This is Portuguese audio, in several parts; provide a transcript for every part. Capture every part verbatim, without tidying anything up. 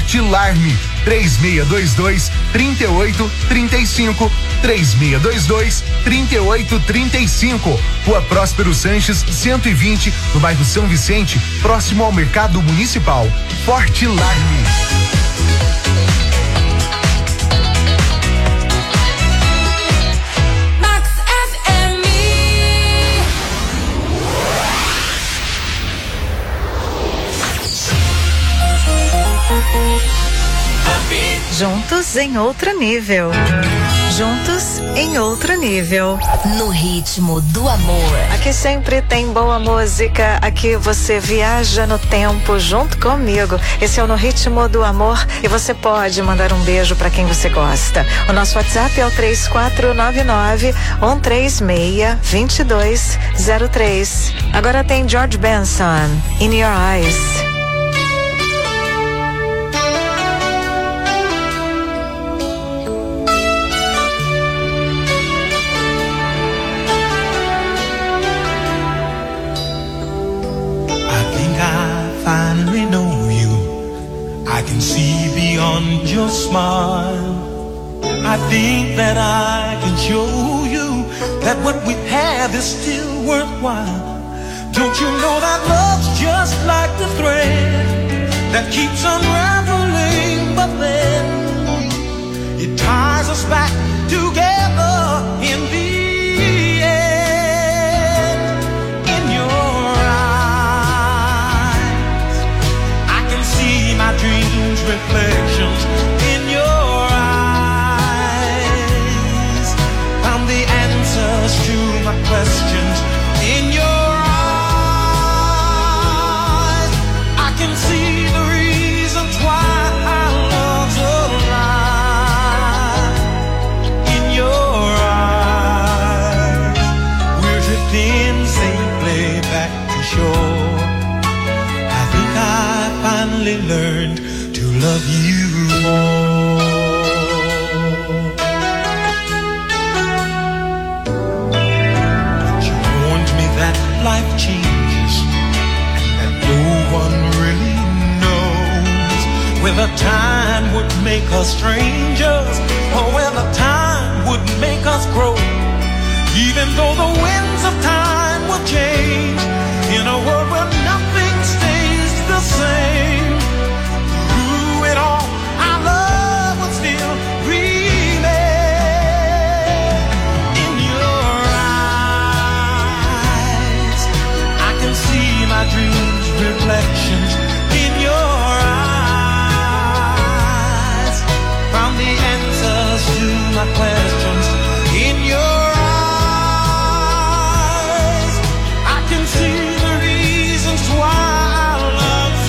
Forte Alarme, três seis dois dois, três oito três cinco, três seis dois dois, três oito três cinco. Rua Próspero Sanches, cento e vinte, no bairro São Vicente, próximo ao Mercado Municipal. Forte Alarme. Juntos em outro nível. Juntos em outro nível. No ritmo do amor. Aqui sempre tem boa música. Aqui você viaja no tempo junto comigo. Esse é o No Ritmo do Amor. E você pode mandar um beijo pra quem você gosta. O nosso WhatsApp é o três quatro nove nove, um três seis, dois dois zero três. Agora tem George Benson, In Your Eyes. I can see beyond your smile. I think that I can show you that what we have is still worthwhile. Don't you know that love's just like the thread that keeps unraveling, but then it ties us back together in the end. In your eyes, I can see my dreams, reflections in your eyes. Found the answers to my questions in your eyes. I can see the reasons why our love's alive. In your eyes, we're drifting safely back to shore. I think I finally learned to love you more. She warned me that life changes and that no one really knows whether time would make us strangers or whether time would make us grow. Even though the winds of time will change in a world where nothing stays the same, through it all our love will still remain. In your eyes, I can see my dreams, reflections in your eyes. Found the answers to my questions in your eyes. I can see the reasons why our love's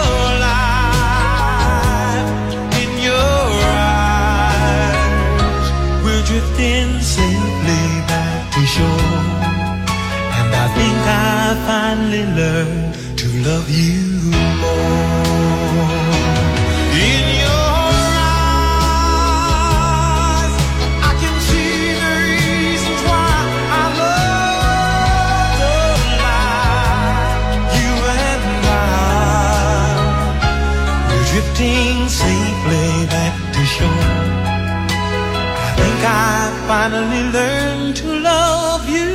alive. In your eyes, we're drifting safely back to shore. And I think I finally learned to love you more. In your eyes, I can see the reasons why our love's alive. You and I, we're drifting safely back to shore. I think I finally learned to love you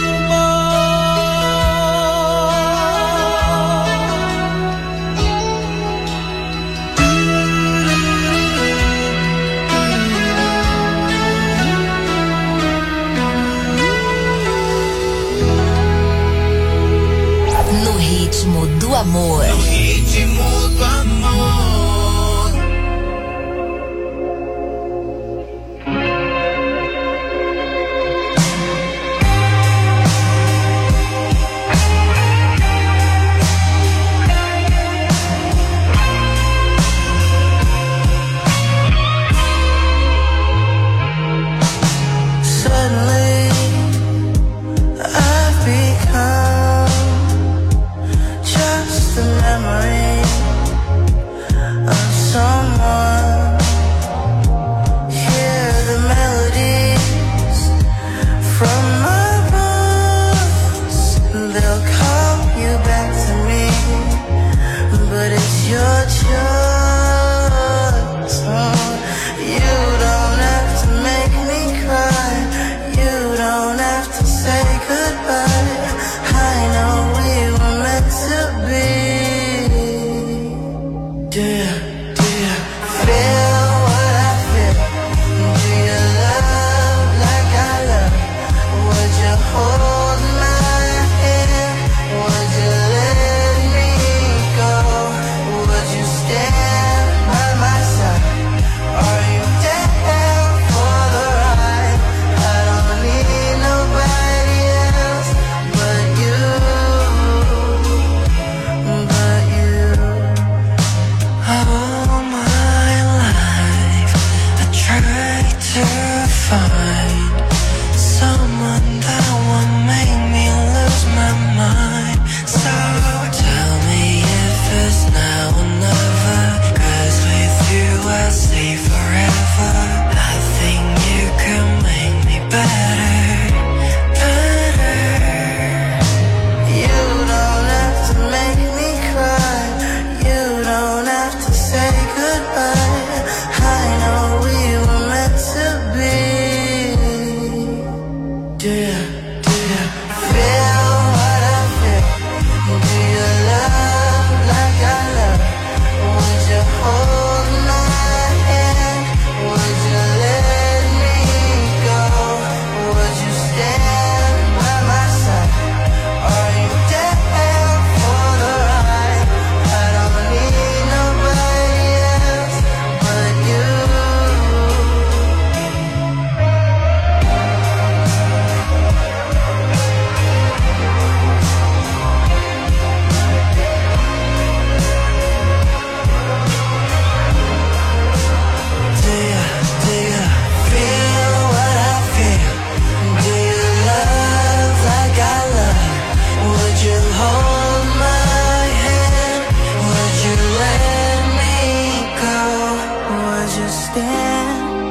No ritmo do amor. No ritmo do amor. Suddenly, I've become just a man.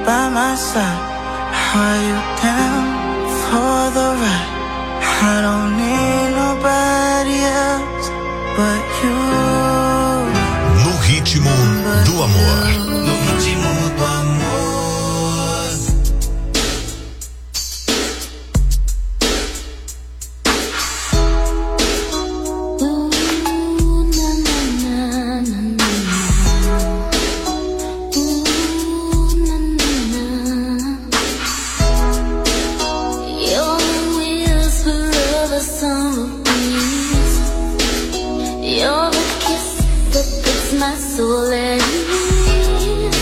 by my side. Are you down for the ride? I don't need nobody else but you. No ritmo do amor. No ritmo do amor. You're a kiss that puts my soul at ease.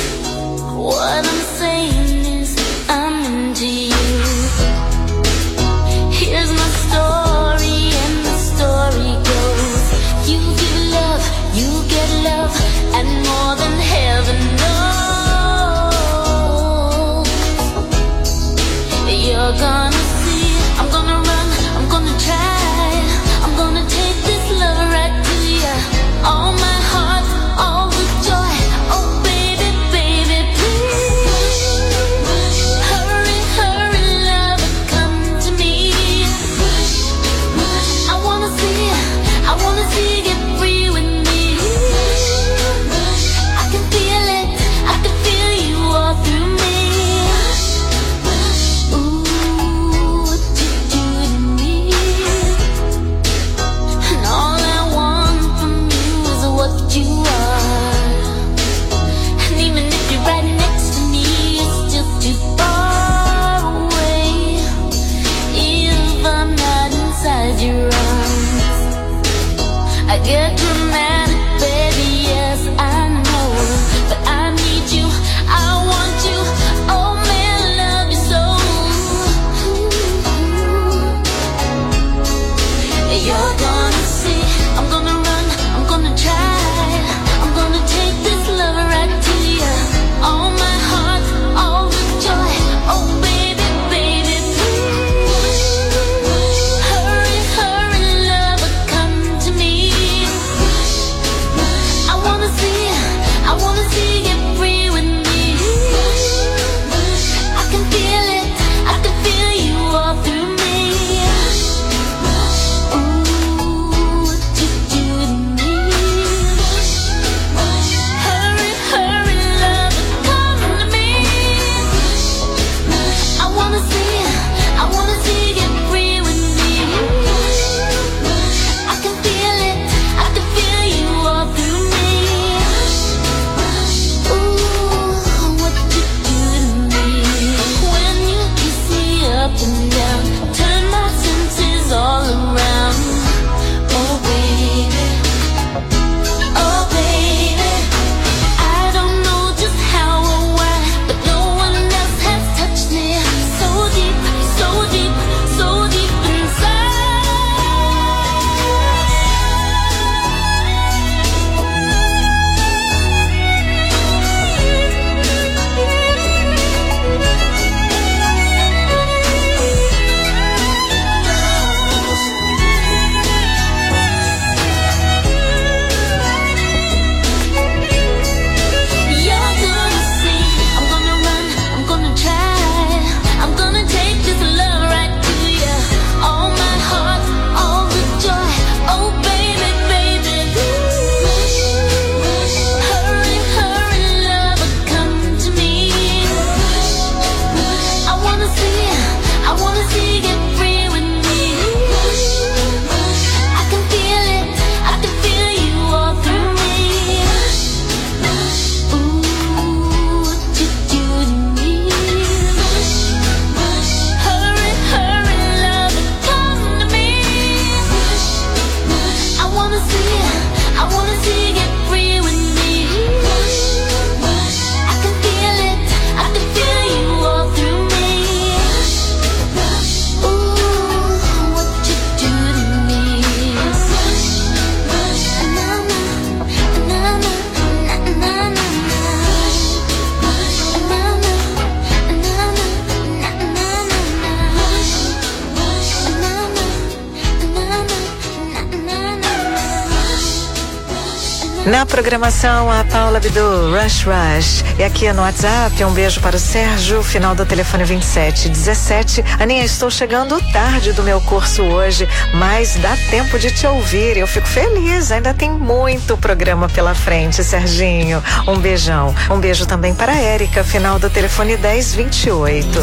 Na programação, a Paula Bidu, Rush Rush. E aqui no WhatsApp, um beijo para o Sérgio, final do telefone vinte e sete dezessete. Aninha, estou chegando tarde do meu curso hoje, mas dá tempo de te ouvir. Eu fico feliz, ainda tem muito programa pela frente, Serginho. Um beijão. Um beijo também para a Érica, final do telefone dez vinte e oito.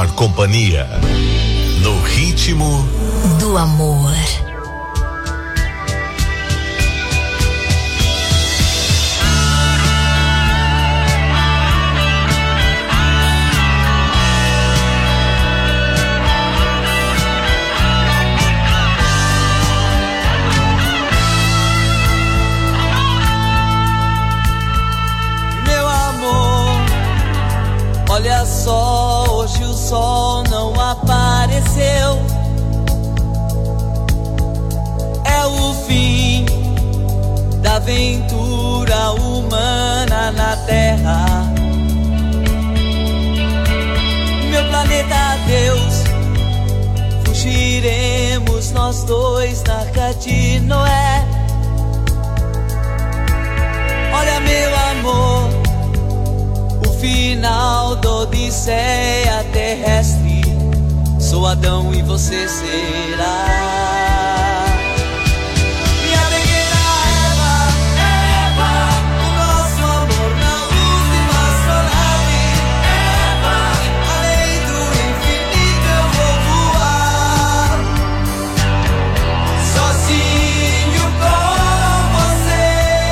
melhor companhia. No ritmo do amor. Olha só, hoje o sol não apareceu. É o fim da aventura humana na Terra. Meu planeta adeus, fugiremos nós dois na Arca de Noé. Olha, meu amor, final da odisseia terrestre. Sou Adão e você será minha pequena Eva, Eva. O nosso amor na última astronave, Eva. Além do infinito eu vou voar, sozinho com você.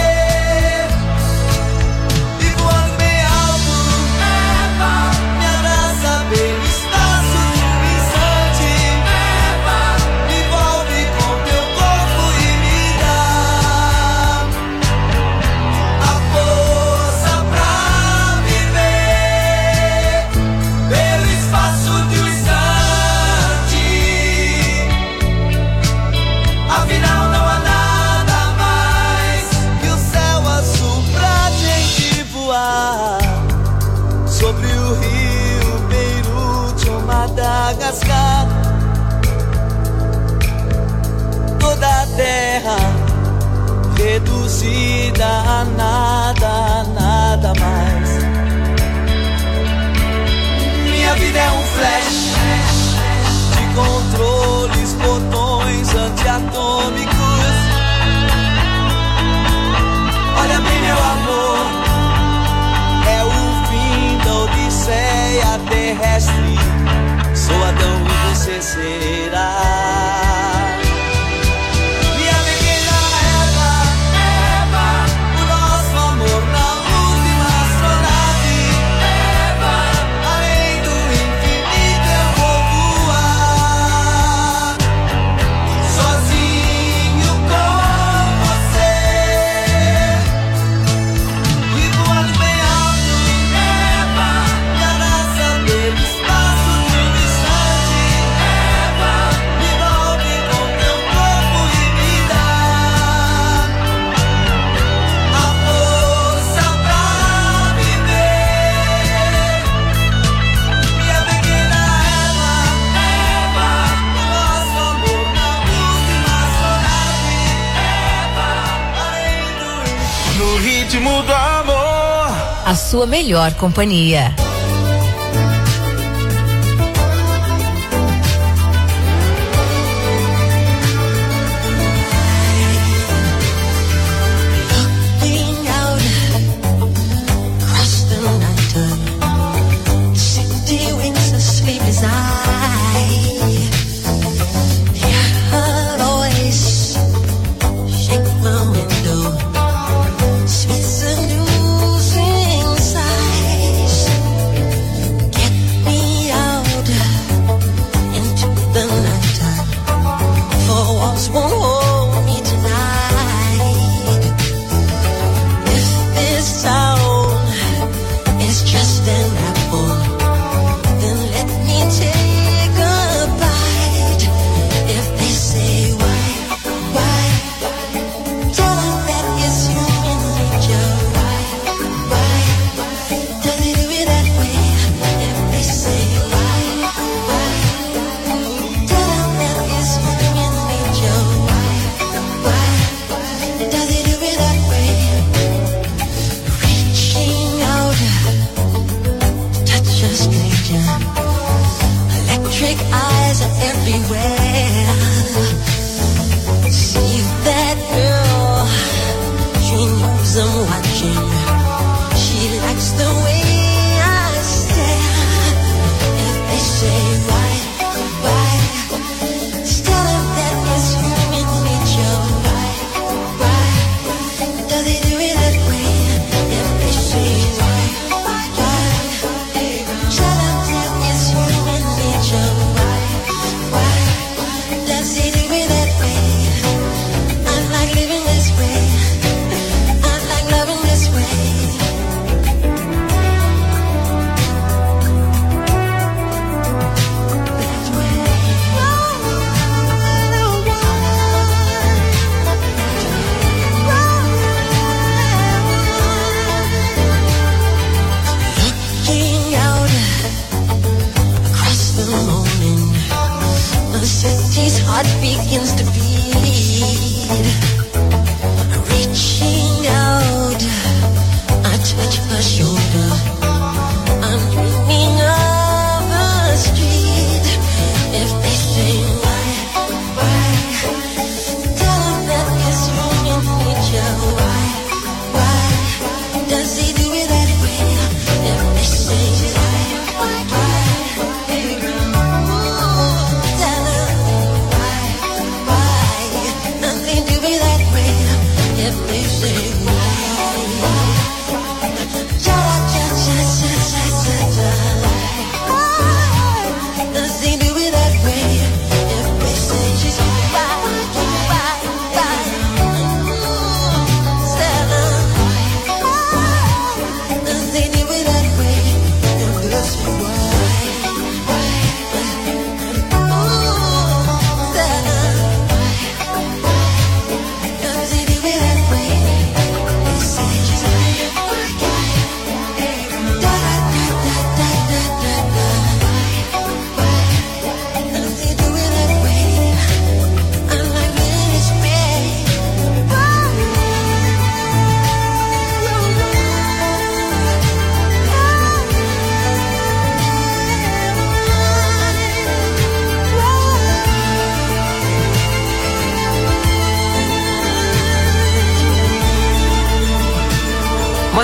E voando bem alto, me abraça pelo espaço de um instante, Eva. Me envolve com teu corpo e me dá a força pra viver pelo espaço de um instante. Afinal não há nada mais que o céu azul pra gente voar sobre o rio Beirute ou Madagascar. Toda a terra reduzida a nada, a nada mais. Minha vida é um flash de controles, botões antiatômicos. Olha bem, meu amor, é o fim da odisseia terrestre. Sou Adão e você será minha pequena Eva, Eva. O nosso amor na última astronave, Eva. Além do infinito eu vou voar, sozinho com você. E voando bem alto, Eva. Me abraça pelo espaço de um instante, Eva. Me envolve com teu corpo e me dá a força pra viver. Minha pequena Eva, Eva. O nosso amor na última astronave, Eva. Além do infinito. No ritmo do amor. A sua melhor companhia. Looking out across the night, city winks a sleepless eye. Hear her voice shake my window, sweet seducing sighs. Get me out into the night, for walls won't hold me tonight. If this town is just an apple, then let me take a bite. If they say why, why, tell them that it's human nature. Why, why, does it do it that way? If they say why, why, tell them that it's human nature. Why, why, does it do it that way? Reaching out, touch a stranger. Electric eyes are everywhere. See that girl, she knows I'm watching. She likes the way I stare. If they say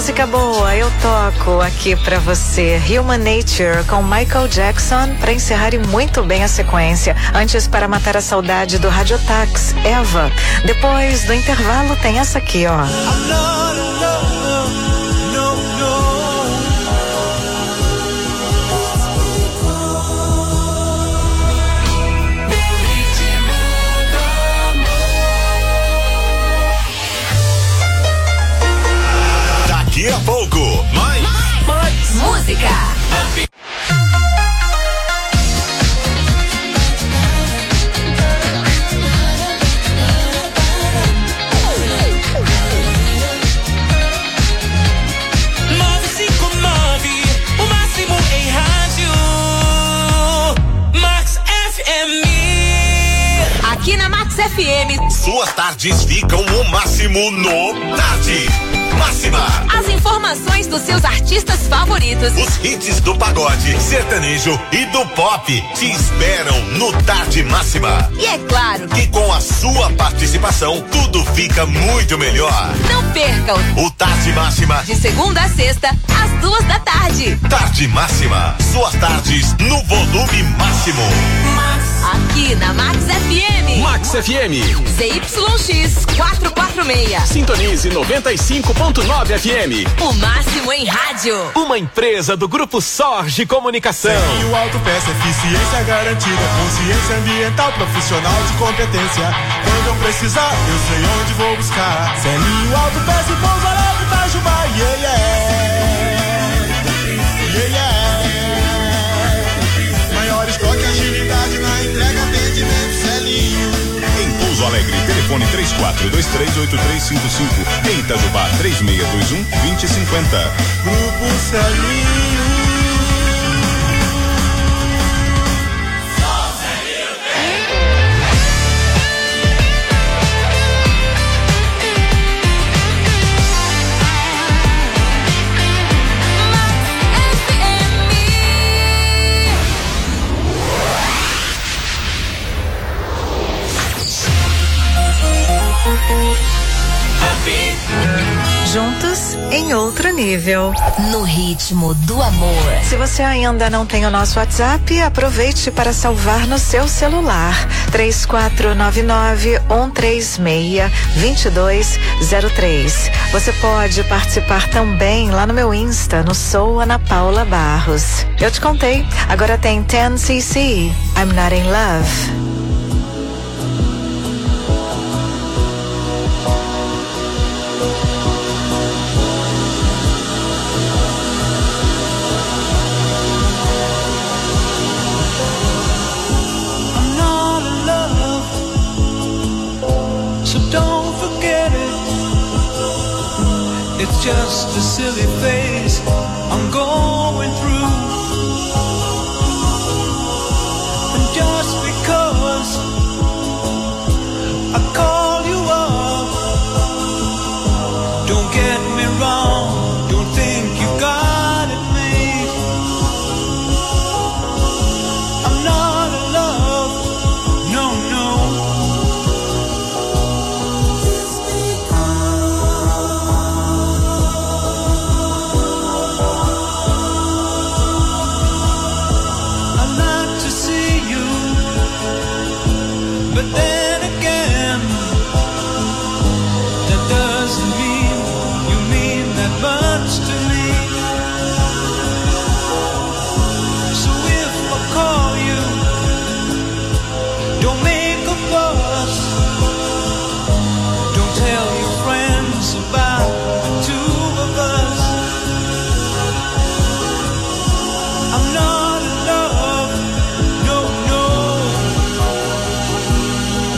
música boa eu toco aqui pra você. Human Nature com Michael Jackson pra encerrar e muito bem a sequência. Antes, para matar a saudade do Radiotax, Eva. Depois do intervalo tem essa aqui, ó. Daqui a pouco, mais, mais, mais música. nove cinco nove, o máximo em rádio. Max F M. Aqui na Max F M. Suas tardes ficam o máximo no Tarde Máxima. As informações dos seus artistas favoritos. Os hits do pagode, sertanejo e do pop te esperam no Tarde Máxima. E é claro que com a sua participação tudo fica muito melhor. Não percam o Tarde Máxima de segunda a sexta às duas da tarde. Tarde Máxima, suas tardes no volume máximo. Aqui na Max F M. Max F M. Z Y X quatrocentos e quarenta e seis. Sintonize noventa e cinco ponto nove F M. O máximo em rádio. Uma empresa do Grupo Sorge Comunicação. E o Autopeça, eficiência garantida, consciência ambiental, profissional de competência. Quando eu precisar, eu sei onde vou buscar. Celinho Autopeça e Pouso Alegre, Itajubá, yeah, yeah. Yeah, yeah. Maior estoque, agilidade na entrega, atendimento, Celinho. Em Pouso Alegre, telefone três quatro dois três oito três cinco cinco. Em Itajubá, três seis dois um dois zero cinco zero. Grupo Celinho. Juntos em outro nível. No ritmo do amor. Se você ainda não tem o nosso WhatsApp, aproveite para salvar no seu celular. três quatro nove nove um três seis dois dois zero três. Você pode participar também lá no meu Insta, no Sou Ana Paula Barros. Eu te contei, agora tem dez C C, I'm Not in Love. It's just a silly phase I'm going through. And just because I call you up, don't get me wrong, don't think you got it made. I'm not in love, no, no. But then again, that doesn't mean you mean that much to me. So if I call you, don't make a fuss. Don't tell your friends about the two of us. I'm not in love, no, no.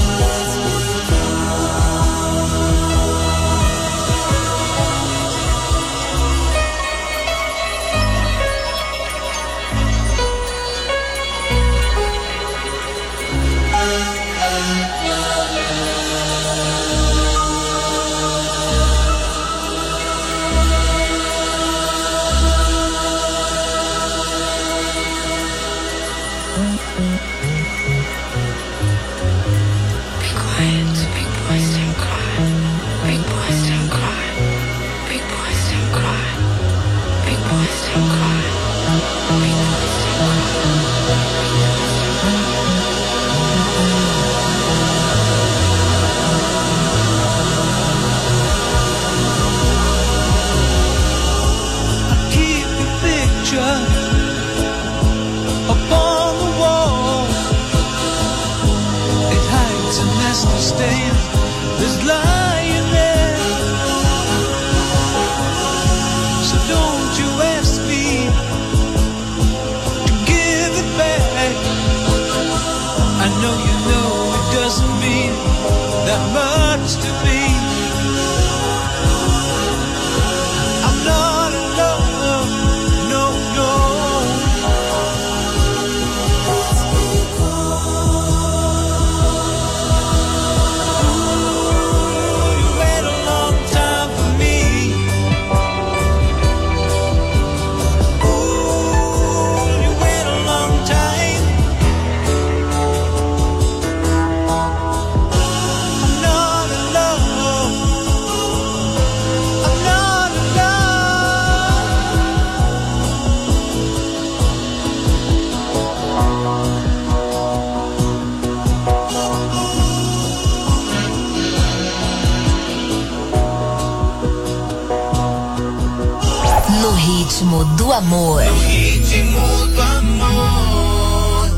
ritmo do amor. No ritmo do amor.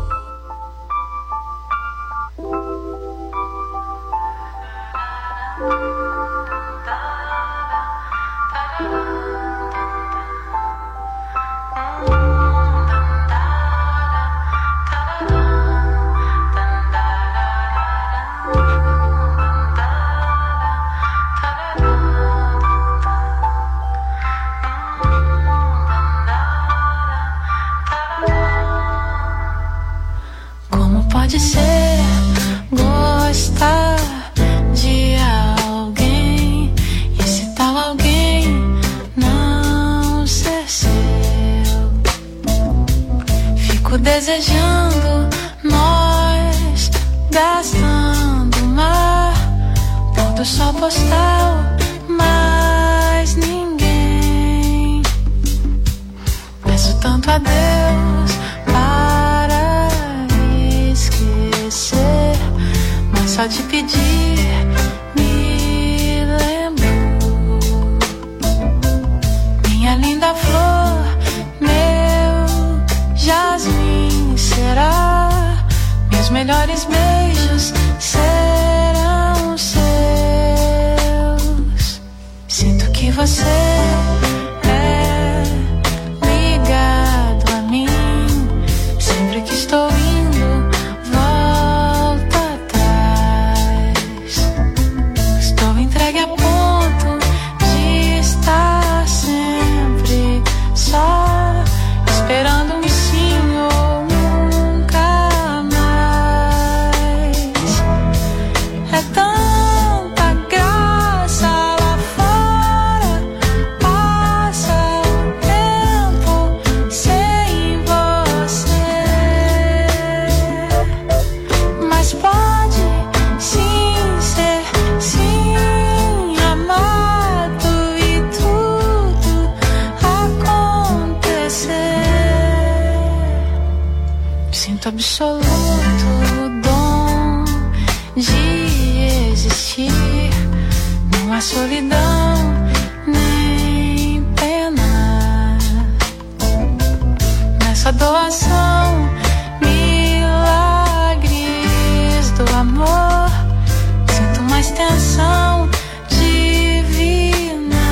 Pode ser gostar de alguém e esse tal alguém não ser seu. Fico desejando nós gastando mar, pondo só postal, mas ninguém. Peço tanto a Deus para esquecer, mas só de pedir me lembrou. Minha linda flor, meu jasmim será, meus melhores beijos serão seus. Sinto que você é ligado a mim, sempre que estou indo volta atrás. Estou entregue a ponto de estar sempre só, esperando um sim ou nunca mais. É tanta graça lá fora, passa o tempo sem você, mas pode sim ser sim amado e tudo acontecer. Sinto absoluto dom de existir, não há solidão nem pena nessa doação, milagres do amor. Sinto uma extensão divina.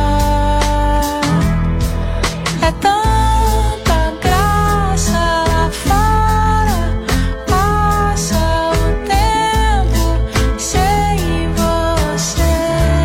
É tanta graça lá fora, passa o tempo sem você,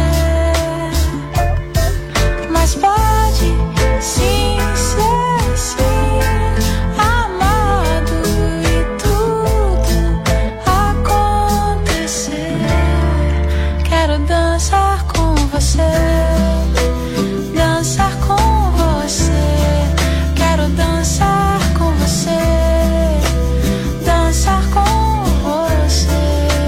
mas pode sim ser sim amado e tudo acontecer. Quero dançar com você, dançar com você. Quero dançar com você, dançar com você.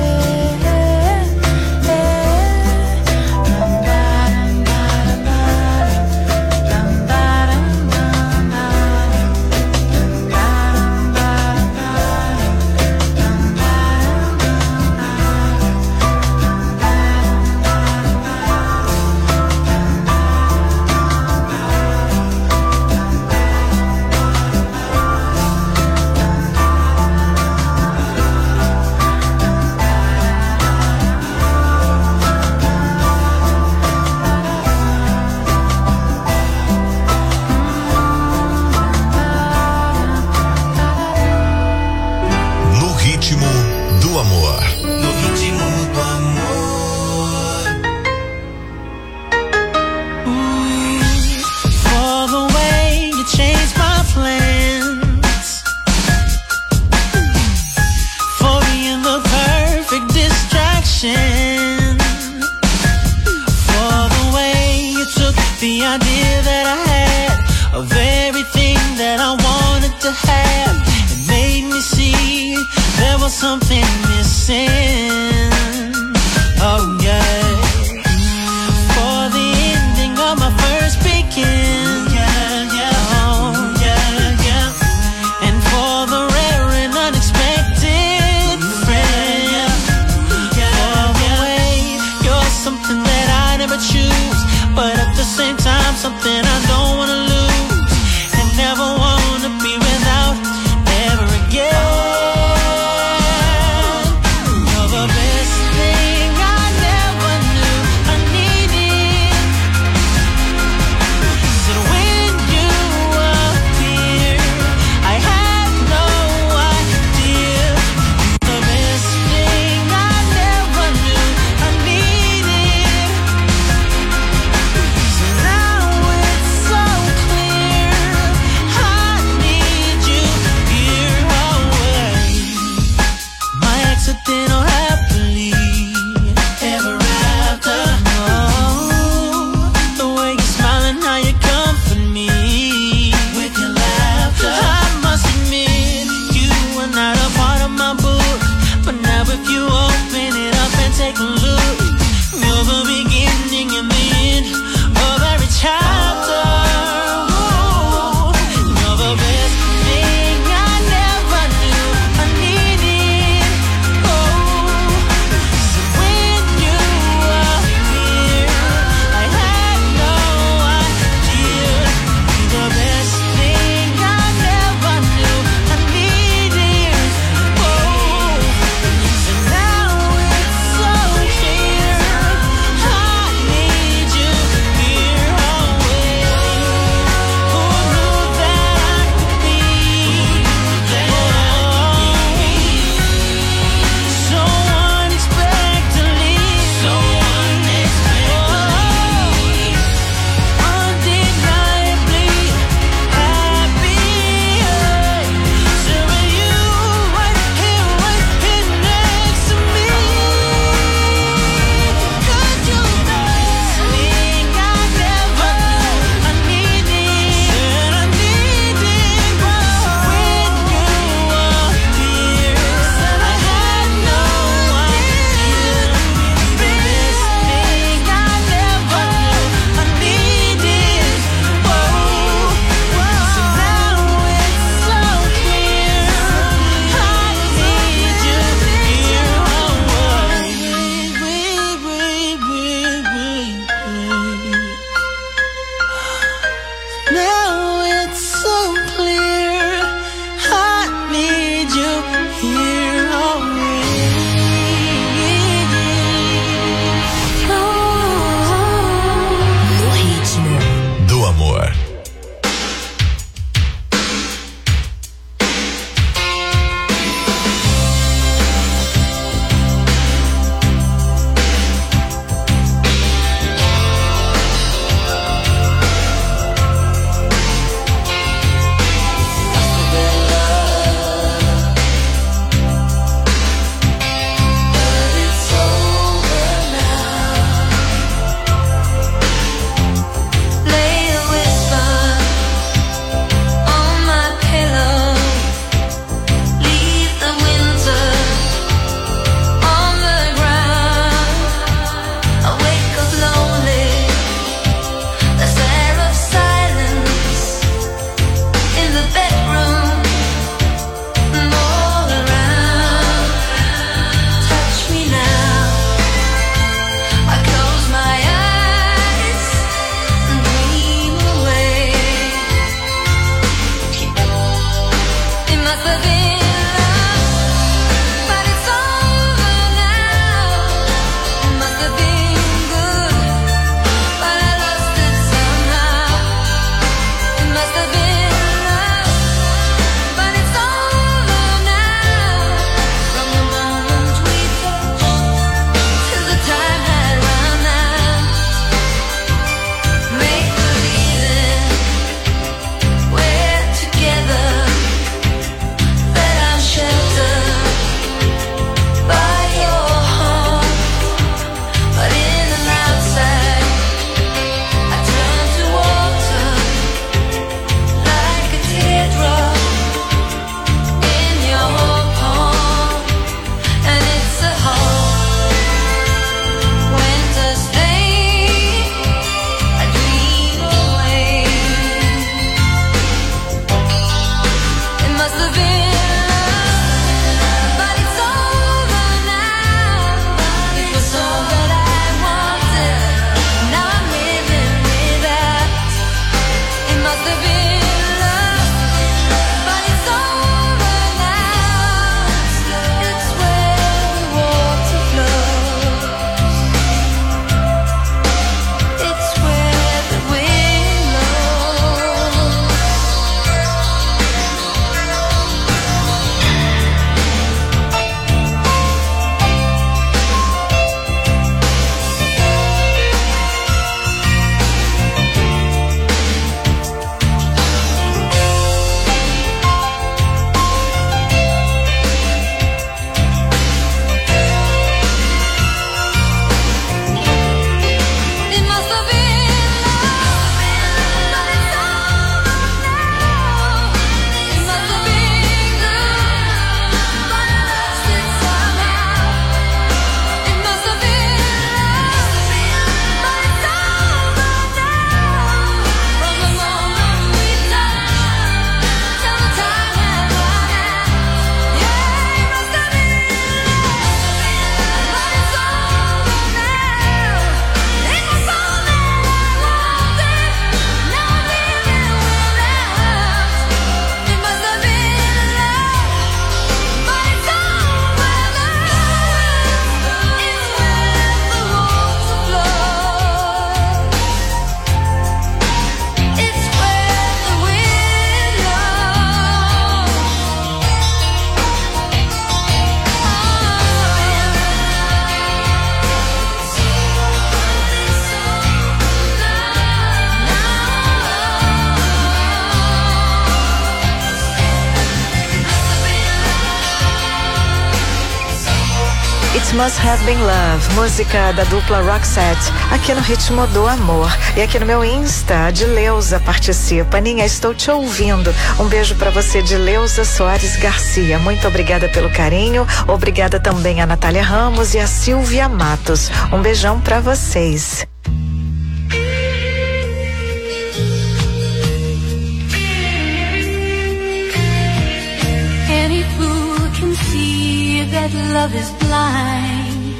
No ritmo do amor. No ritmo do amor. For the way you changed my plans, for being the perfect distraction, for the way you took the idea that I had of everything that I wanted to have and made me see there was something missing. Oh yeah. For the ending of my first begin. Yeah, yeah, oh, yeah, yeah. And for the rare and unexpected friend. For the way you're something that I never choose, but at the same time something I don't wanna lose. not a part of my book. But now if you open it up and take a look, you're the beginning and the end of every chapter. Ooh, you're the best thing I never knew I needed. Oh, so when you were here, I had no idea. You're the best thing I never knew I needed. Oh, and now it's so clear. I need you here always. Must Have Been Love, música da dupla Roxette, aqui no Ritmo do Amor. E aqui no meu Insta, a Dileuza participa. Aninha, estou te ouvindo. Um beijo pra você, Dileuza Soares Garcia. Muito obrigada pelo carinho. Obrigada também a Natália Ramos e a Silvia Matos. Um beijão pra vocês. Any fool can see that love is blind,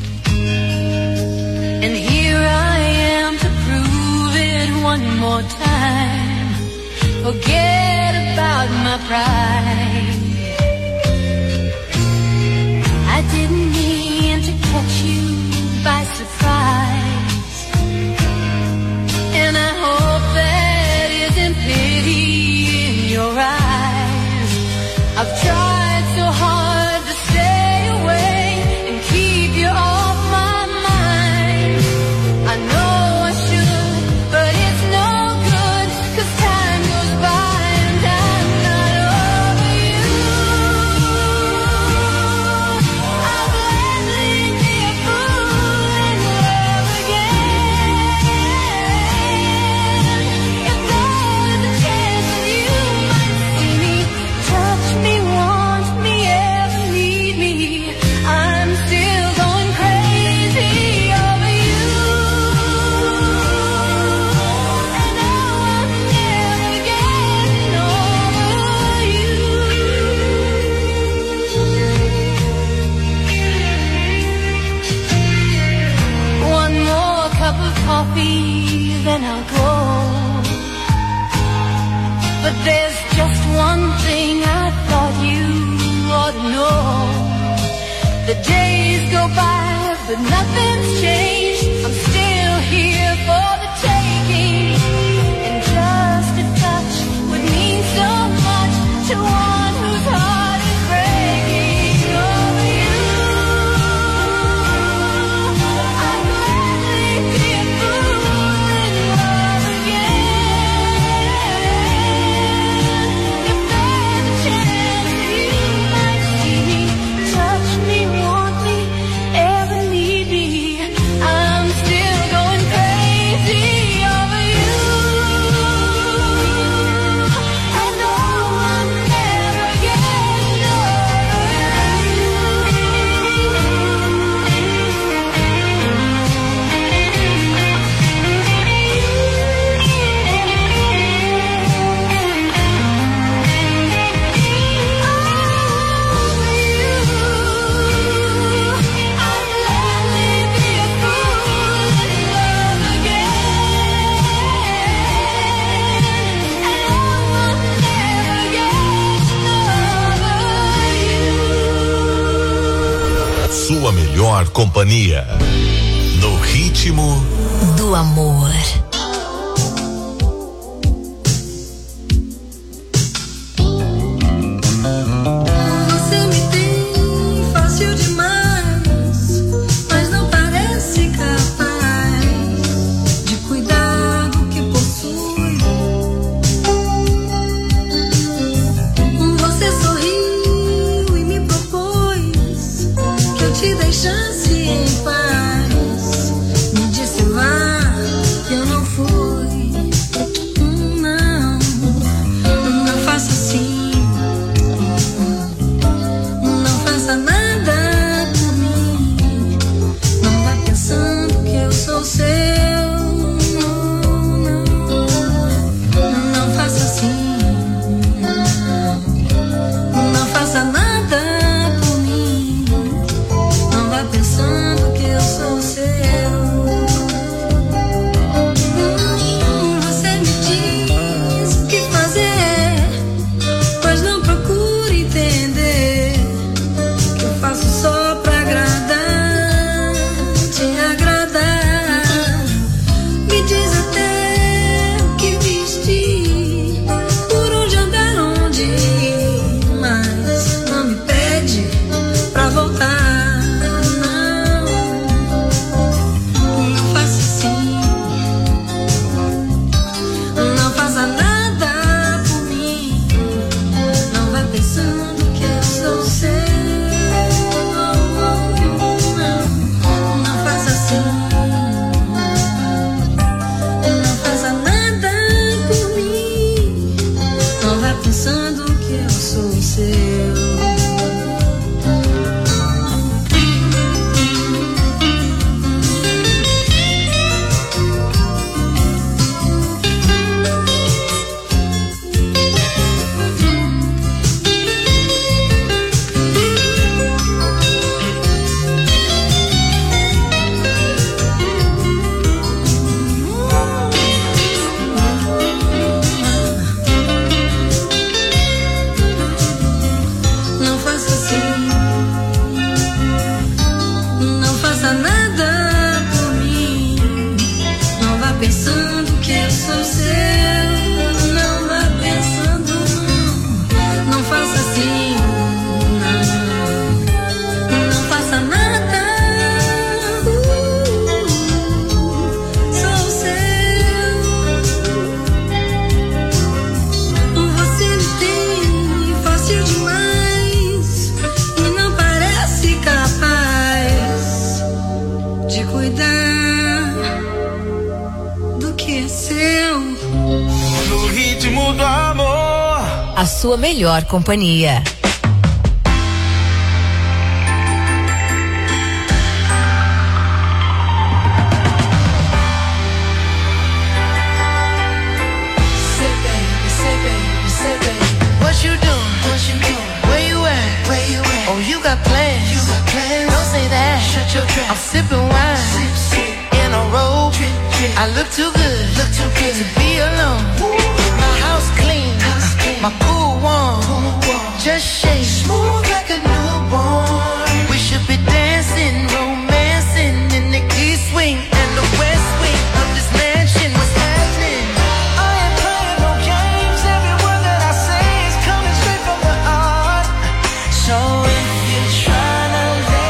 and here I am to prove it one more time. Forget about my pride. I didn't mean to catch you by surprise, and I hope that isn't pity in your eyes. I've tried so hard to stay away and keep you off my mind. I know I should, but it's no good, 'cause time goes by and I'm not over you. I'll gladly be a fool and love again. If there's a chance that you might see me, touch me, want me, ever need me, I'm still going crazy over you. And now I'm never getting over you. One more cup of coffee, then I'll go. But there's just one thing I thought you ought to know. The days go by, but nothing's changed. I'm still here for the taking, and just a touch would mean so much to one whose heart is breaking over you. I'd gladly be a fool and love again. If there's a chance that you might see me, touch me, want me, ever need me, I'm still going crazy over you. I know I'm never getting over you. I'd gladly be a fool and love again. And I'm never getting over you. Sua melhor companhia. No ritmo do amor. Você me tem fácil demais, mas não parece capaz de cuidar do que possui. Você sorriu e me propôs que eu te deixasse em paz. Me disse vá, que eu não sua melhor companhia. I'm sipping wine sip, sip. In a robe. Trip, trip. I look too good, look too good to be alone. Ooh. My house clean, house clean. My pool warm. Pool warm. Just shake smooth like a newborn. We should be dancing, romancing in the east wing and the west wing of this mansion. What's happening? I ain't playing no games. Every word that I say is coming straight from the heart. So if you're trying to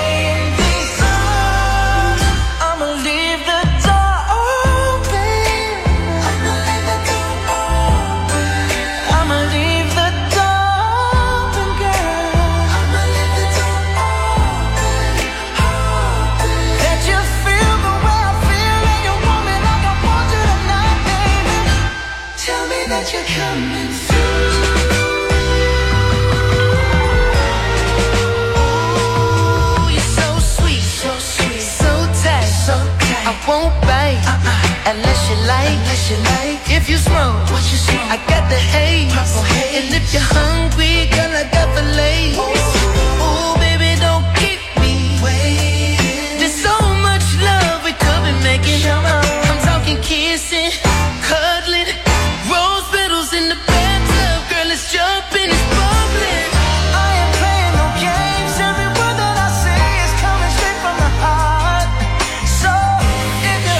unless you like, unless you like. If you smoke, what you smoke? I got the haze. Purple haze. And if you're hungry, girl, I got the lace. Ooh, baby, don't keep me waiting. There's so much love we could be making. I'm talking kissing, cuddling, rose petals in the bathtub. Girl, it's jumping, it's bubbling. I ain't playing no games. Every word that I say is coming straight from the heart. So if you're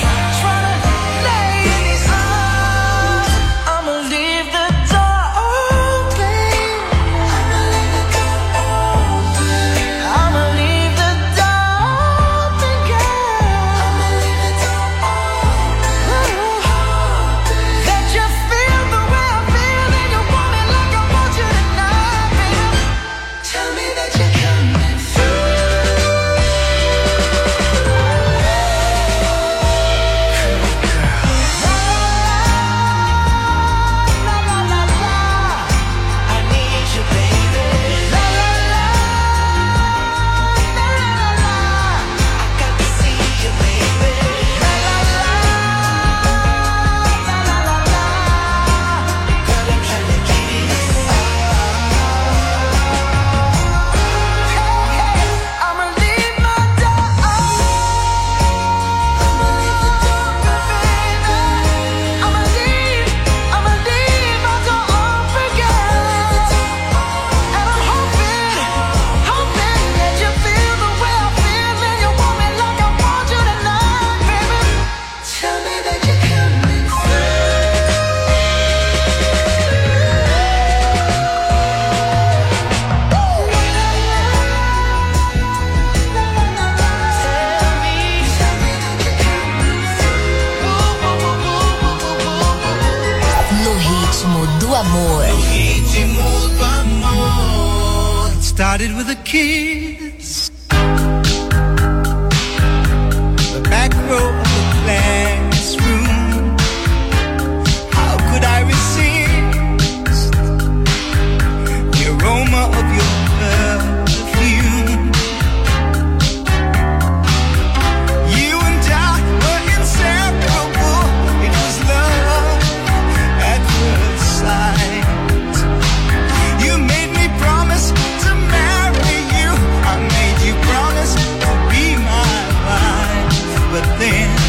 started with a kiss. The back row of the classroom. How could I resist the aroma of your perfume? You and I were inseparable. It was love at first sight. You made me promise to marry you. I made you promise to be my wife. But then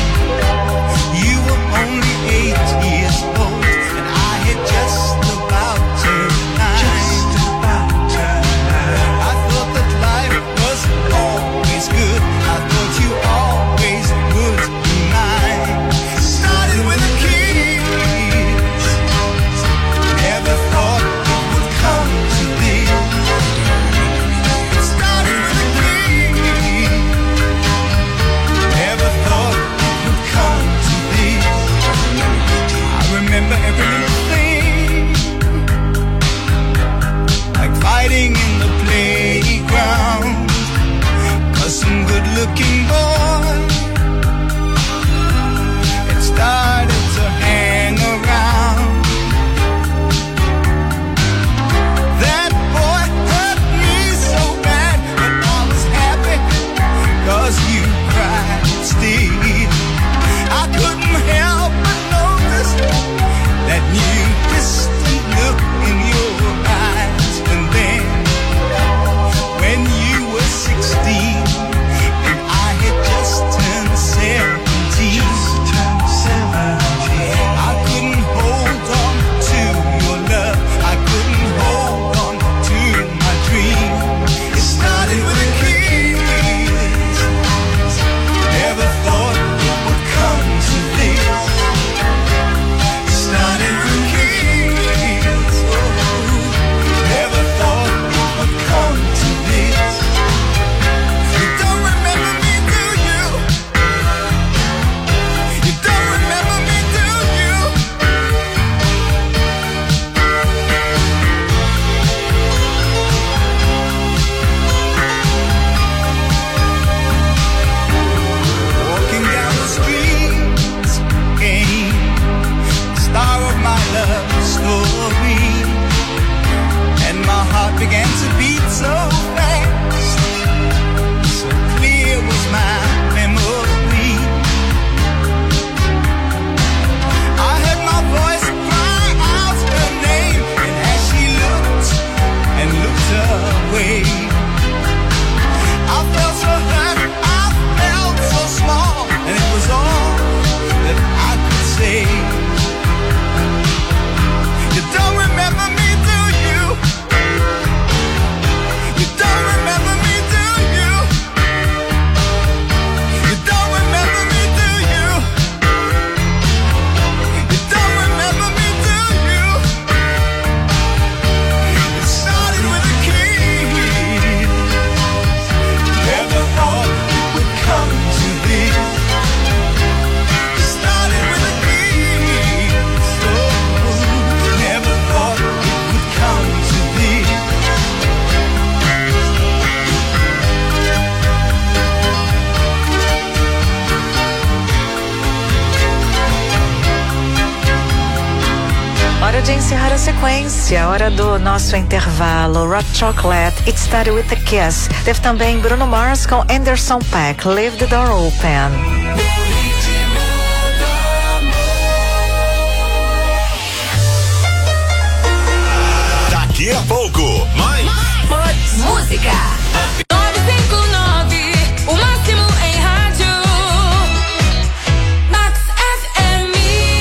de encerrar a sequência, hora do nosso intervalo. Rock Chocolate, It Started With A Kiss. Teve também Bruno Mars com Anderson .Paak, Leave the Door Open. Daqui a pouco, mais, mais música. nove cinco nove, o máximo em rádio. Max F M.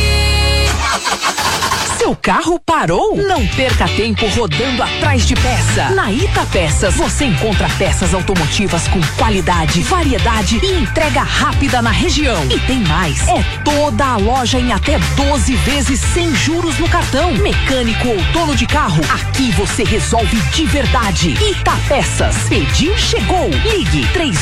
Seu carro parou? Não perca tempo rodando atrás de peça. Na Ita Peças você encontra peças automotivas com qualidade, variedade e entrega rápida na região. E tem mais, é toda a loja em até doze vezes sem juros no cartão. Mecânico ou dono de carro, aqui você resolve de verdade. Ita Peças, pediu, chegou. Ligue três